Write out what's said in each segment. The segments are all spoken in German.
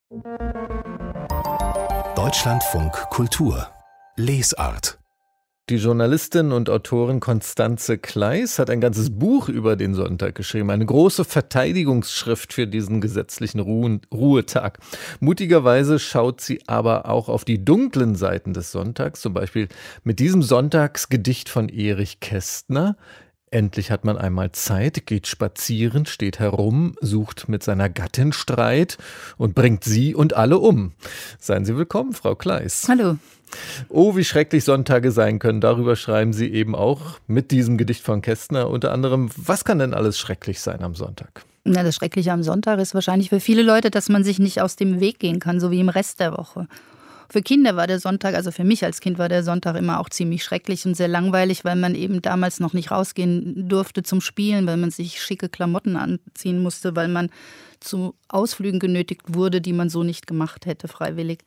Deutschlandfunk Kultur Lesart. Die Journalistin und Autorin Constanze Kleiss hat ein ganzes Buch über den Sonntag geschrieben. Eine große Verteidigungsschrift für diesen gesetzlichen Ruhetag. Mutigerweise schaut sie aber auch auf die dunklen Seiten des Sonntags, zum Beispiel mit diesem Sonntagsgedicht von Erich Kästner. Endlich hat man einmal Zeit, geht spazieren, steht herum, sucht mit seiner Gattin Streit und bringt sie und alle um. Seien Sie willkommen, Frau Kleiss. Hallo. Oh, wie schrecklich Sonntage sein können. Darüber schreiben Sie eben auch mit diesem Gedicht von Kästner unter anderem. Was kann denn alles schrecklich sein am Sonntag? Na, das Schreckliche am Sonntag ist wahrscheinlich für viele Leute, dass man sich nicht aus dem Weg gehen kann, so wie im Rest der Woche. Für Kinder war der Sonntag, also für mich als Kind war der Sonntag immer auch ziemlich schrecklich und sehr langweilig, weil man eben damals noch nicht rausgehen durfte zum Spielen, weil man sich schicke Klamotten anziehen musste, weil man zu Ausflügen genötigt wurde, die man so nicht gemacht hätte, freiwillig.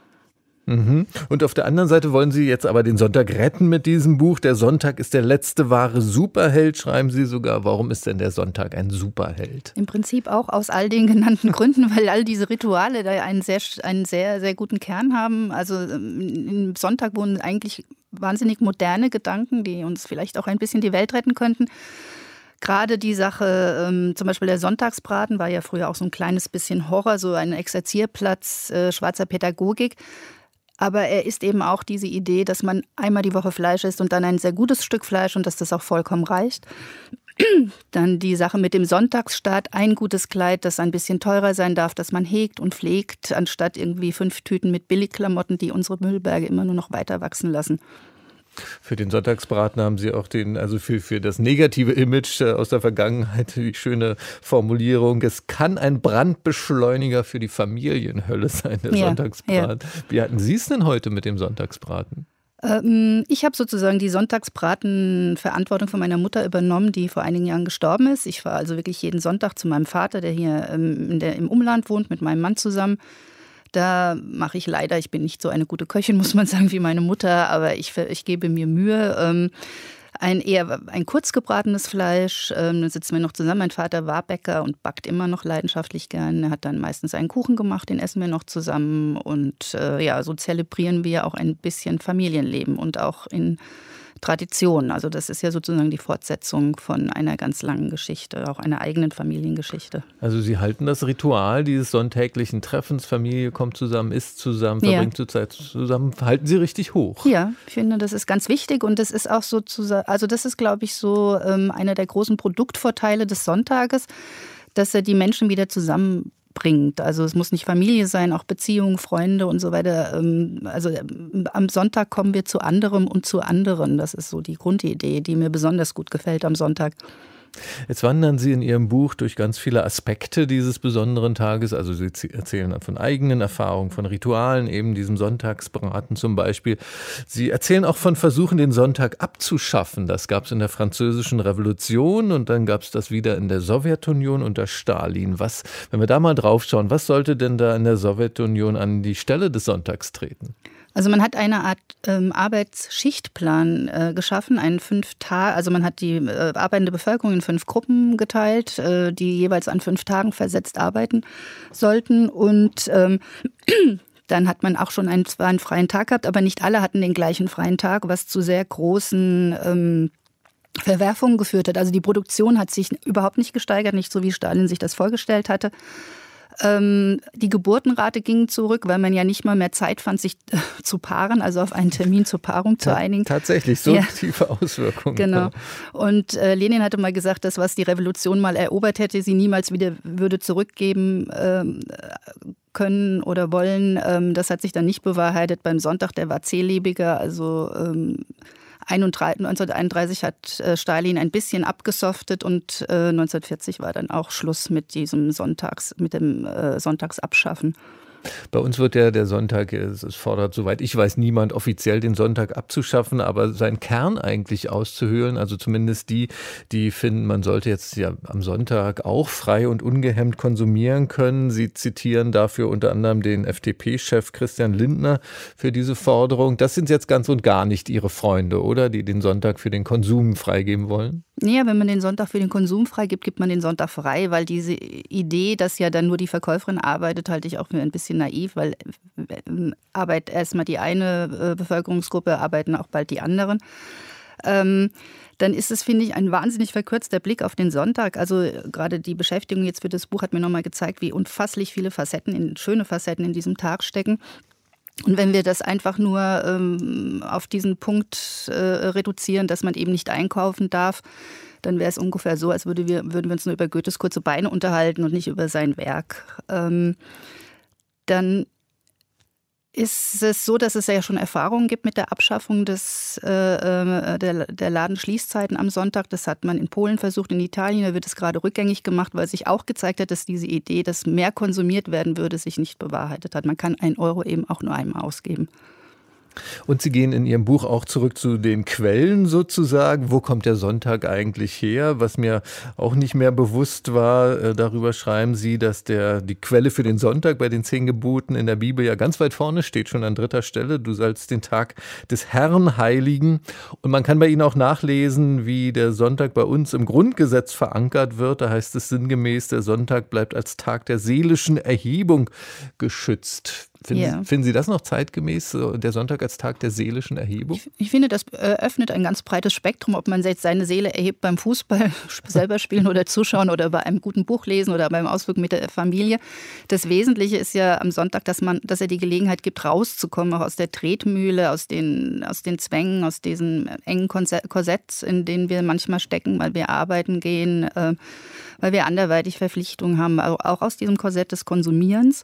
Und auf der anderen Seite wollen Sie jetzt aber den Sonntag retten mit diesem Buch. Der Sonntag ist der letzte wahre Superheld, schreiben Sie sogar. Warum ist denn der Sonntag ein Superheld? Im Prinzip auch aus all den genannten Gründen, weil all diese Rituale da einen sehr, sehr guten Kern haben. Also im Sonntag wohnen eigentlich wahnsinnig moderne Gedanken, die uns vielleicht auch ein bisschen die Welt retten könnten. Gerade die Sache, zum Beispiel der Sonntagsbraten war ja früher auch so ein kleines bisschen Horror, so ein Exerzierplatz schwarzer Pädagogik. Aber er ist eben auch diese Idee, dass man einmal die Woche Fleisch isst und dann ein sehr gutes Stück Fleisch und dass das auch vollkommen reicht. Dann die Sache mit dem Sonntagsstaat, ein gutes Kleid, das ein bisschen teurer sein darf, das man hegt und pflegt, anstatt irgendwie 5 Tüten mit Billigklamotten, die unsere Müllberge immer nur noch weiter wachsen lassen. Für den Sonntagsbraten haben Sie auch für das negative Image aus der Vergangenheit die schöne Formulierung. Es kann ein Brandbeschleuniger für die Familienhölle sein, der Sonntagsbraten. Ja. Wie hatten Sie es denn heute mit dem Sonntagsbraten? Ich habe sozusagen die Sonntagsbratenverantwortung von meiner Mutter übernommen, die vor einigen Jahren gestorben ist. Ich fahre also wirklich jeden Sonntag zu meinem Vater, der hier im Umland wohnt, mit meinem Mann zusammen. Da mache ich leider, ich bin nicht so eine gute Köchin, muss man sagen, wie meine Mutter, aber ich gebe mir Mühe. Ein kurz gebratenes Fleisch, dann sitzen wir noch zusammen. Mein Vater war Bäcker und backt immer noch leidenschaftlich gern. Er hat dann meistens einen Kuchen gemacht, den essen wir noch zusammen. Und so zelebrieren wir auch ein bisschen Familienleben und auch in Tradition. Also das ist ja sozusagen die Fortsetzung von einer ganz langen Geschichte, auch einer eigenen Familiengeschichte. Also Sie halten das Ritual dieses sonntäglichen Treffens, Familie kommt zusammen, isst zusammen, verbringt Zeit zusammen, halten Sie richtig hoch. Ja, ich finde, das ist ganz wichtig und das ist auch sozusagen, also das ist, glaube ich, so einer der großen Produktvorteile des Sonntages, dass er die Menschen wieder zusammenbringt. Also es muss nicht Familie sein, auch Beziehungen, Freunde und so weiter. Also am Sonntag kommen wir zu anderem und zu anderen. Das ist so die Grundidee, die mir besonders gut gefällt am Sonntag. Jetzt wandern Sie in Ihrem Buch durch ganz viele Aspekte dieses besonderen Tages. Also Sie erzählen von eigenen Erfahrungen, von Ritualen, eben diesem Sonntagsbraten zum Beispiel. Sie erzählen auch von Versuchen, den Sonntag abzuschaffen. Das gab es in der Französischen Revolution und dann gab es das wieder in der Sowjetunion unter Stalin. Wenn wir da mal drauf schauen, was sollte denn da in der Sowjetunion an die Stelle des Sonntags treten? Also man hat eine Art Arbeitsschichtplan geschaffen, also man hat die arbeitende Bevölkerung in 5 Gruppen geteilt, die jeweils an 5 Tagen versetzt arbeiten sollten und dann hat man auch schon einen freien Tag gehabt, aber nicht alle hatten den gleichen freien Tag, was zu sehr großen Verwerfungen geführt hat. Also die Produktion hat sich überhaupt nicht gesteigert, nicht so wie Stalin sich das vorgestellt hatte. Die Geburtenrate ging zurück, weil man ja nicht mal mehr Zeit fand, sich zu paaren, also auf einen Termin zur Paarung zu einigen. Tatsächlich, so tiefe Auswirkungen. Genau. Und Lenin hatte mal gesagt, das, was die Revolution mal erobert hätte, sie niemals wieder würde zurückgeben können oder wollen. Das hat sich dann nicht bewahrheitet. Beim Sonntag, der war zählebiger, also 1931 hat Stalin ein bisschen abgesoftet und 1940 war dann auch Schluss mit dem Sonntagsabschaffen. Bei uns wird ja der Sonntag, es fordert, soweit ich weiß, niemand offiziell den Sonntag abzuschaffen, aber seinen Kern eigentlich auszuhöhlen. Also zumindest die finden, man sollte jetzt ja am Sonntag auch frei und ungehemmt konsumieren können. Sie zitieren dafür unter anderem den FDP-Chef Christian Lindner für diese Forderung. Das sind jetzt ganz und gar nicht Ihre Freunde, oder? Die den Sonntag für den Konsum freigeben wollen? Ja, wenn man den Sonntag für den Konsum freigibt, gibt man den Sonntag frei, weil diese Idee, dass ja dann nur die Verkäuferin arbeitet, halte ich auch für ein bisschen naiv, weil arbeitet erstmal die eine Bevölkerungsgruppe, arbeiten auch bald die anderen. Dann ist es, finde ich, ein wahnsinnig verkürzter Blick auf den Sonntag. Also gerade die Beschäftigung jetzt für das Buch hat mir nochmal gezeigt, wie unfasslich viele schöne Facetten in diesem Tag stecken. Und wenn wir das einfach nur auf diesen Punkt reduzieren, dass man eben nicht einkaufen darf, dann wäre es ungefähr so, als würden wir uns nur über Goethes kurze Beine unterhalten und nicht über sein Werk. Dann ist es so, dass es ja schon Erfahrungen gibt mit der Abschaffung der Ladenschließzeiten am Sonntag. Das hat man in Polen versucht, in Italien, da wird es gerade rückgängig gemacht, weil sich auch gezeigt hat, dass diese Idee, dass mehr konsumiert werden würde, sich nicht bewahrheitet hat. Man kann 1 Euro eben auch nur einmal ausgeben. Und Sie gehen in Ihrem Buch auch zurück zu den Quellen sozusagen. Wo kommt der Sonntag eigentlich her? Was mir auch nicht mehr bewusst war, darüber schreiben Sie, dass die Quelle für den Sonntag bei den 10 Geboten in der Bibel ja ganz weit vorne steht, schon an 3. Stelle. Du sollst den Tag des Herrn heiligen. Und man kann bei Ihnen auch nachlesen, wie der Sonntag bei uns im Grundgesetz verankert wird. Da heißt es sinngemäß, der Sonntag bleibt als Tag der seelischen Erhebung geschützt. Finden Sie das noch zeitgemäß, der Sonntag als Tag der seelischen Erhebung? Ich finde, das öffnet ein ganz breites Spektrum, ob man jetzt seine Seele erhebt beim Fußball selber spielen oder zuschauen oder bei einem guten Buch lesen oder beim Ausflug mit der Familie. Das Wesentliche ist ja am Sonntag, dass er die Gelegenheit gibt, rauszukommen, auch aus der Tretmühle, aus den Zwängen, aus diesen engen Korsetts, in denen wir manchmal stecken, weil wir arbeiten gehen, weil wir anderweitig Verpflichtungen haben, auch aus diesem Korsett des Konsumierens.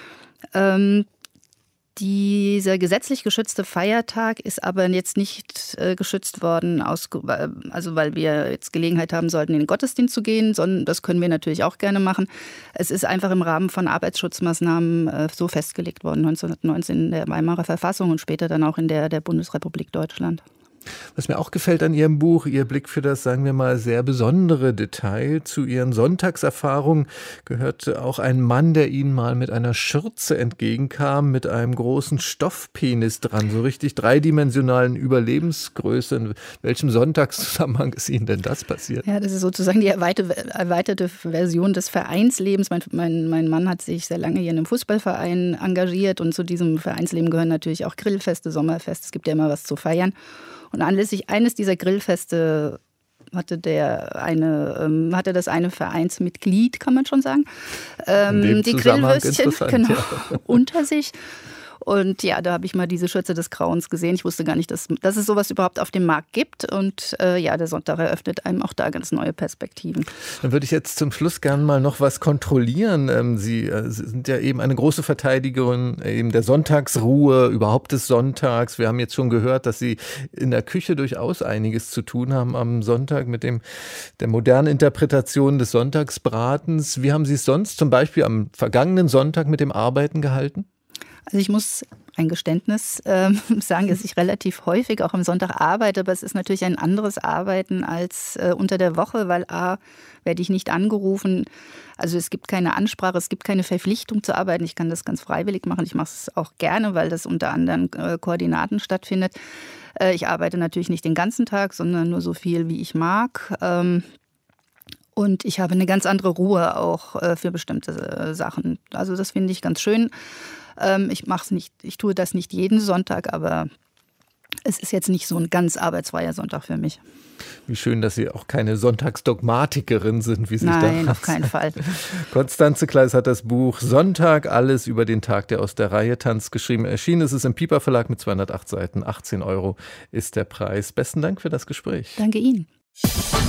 Dieser gesetzlich geschützte Feiertag ist aber jetzt nicht geschützt worden, weil wir jetzt Gelegenheit haben sollten, in den Gottesdienst zu gehen, sondern das können wir natürlich auch gerne machen. Es ist einfach im Rahmen von Arbeitsschutzmaßnahmen so festgelegt worden, 1919 in der Weimarer Verfassung und später dann auch in der Bundesrepublik Deutschland. Was mir auch gefällt an Ihrem Buch, Ihr Blick für das, sagen wir mal, sehr besondere Detail. Zu Ihren Sonntagserfahrungen gehört auch ein Mann, der Ihnen mal mit einer Schürze entgegenkam, mit einem großen Stoffpenis dran, so richtig dreidimensionalen Überlebensgröße. In welchem Sonntagszusammenhang ist Ihnen denn das passiert? Ja, das ist sozusagen die erweiterte Version des Vereinslebens. Mein Mann hat sich sehr lange hier in einem Fußballverein engagiert und zu diesem Vereinsleben gehören natürlich auch Grillfeste, Sommerfeste. Es gibt ja immer was zu feiern. Und anlässlich eines dieser Grillfeste hatte das eine Vereinsmitglied, kann man schon sagen, die Grillwürstchen unter sich. Und ja, da habe ich mal diese Schürze des Grauens gesehen. Ich wusste gar nicht, dass es sowas überhaupt auf dem Markt gibt. Und der Sonntag eröffnet einem auch da ganz neue Perspektiven. Dann würde ich jetzt zum Schluss gerne mal noch was kontrollieren. Sie sind ja eben eine große Verteidigerin eben der Sonntagsruhe, überhaupt des Sonntags. Wir haben jetzt schon gehört, dass Sie in der Küche durchaus einiges zu tun haben am Sonntag mit der modernen Interpretation des Sonntagsbratens. Wie haben Sie es sonst zum Beispiel am vergangenen Sonntag mit dem Arbeiten gehalten? Also ich muss ein Geständnis sagen, dass ich relativ häufig auch am Sonntag arbeite, aber es ist natürlich ein anderes Arbeiten als unter der Woche, weil werde ich nicht angerufen, also es gibt keine Ansprache, es gibt keine Verpflichtung zu arbeiten, ich kann das ganz freiwillig machen, ich mache es auch gerne, weil das unter anderen Koordinaten stattfindet. Ich arbeite natürlich nicht den ganzen Tag, sondern nur so viel, wie ich mag. Und ich habe eine ganz andere Ruhe auch für bestimmte Sachen. Also das finde ich ganz schön. Ich tue das nicht jeden Sonntag, aber es ist jetzt nicht so ein ganz arbeitsfreier Sonntag für mich. Wie schön, dass Sie auch keine Sonntagsdogmatikerin sind, wie sich da. Nein, auf keinen Fall. Constanze Kleiss hat das Buch Sonntag, alles über den Tag, der aus der Reihe tanzt, geschrieben. Erschienen ist es im Piper Verlag mit 208 Seiten. 18 € ist der Preis. Besten Dank für das Gespräch. Danke Ihnen.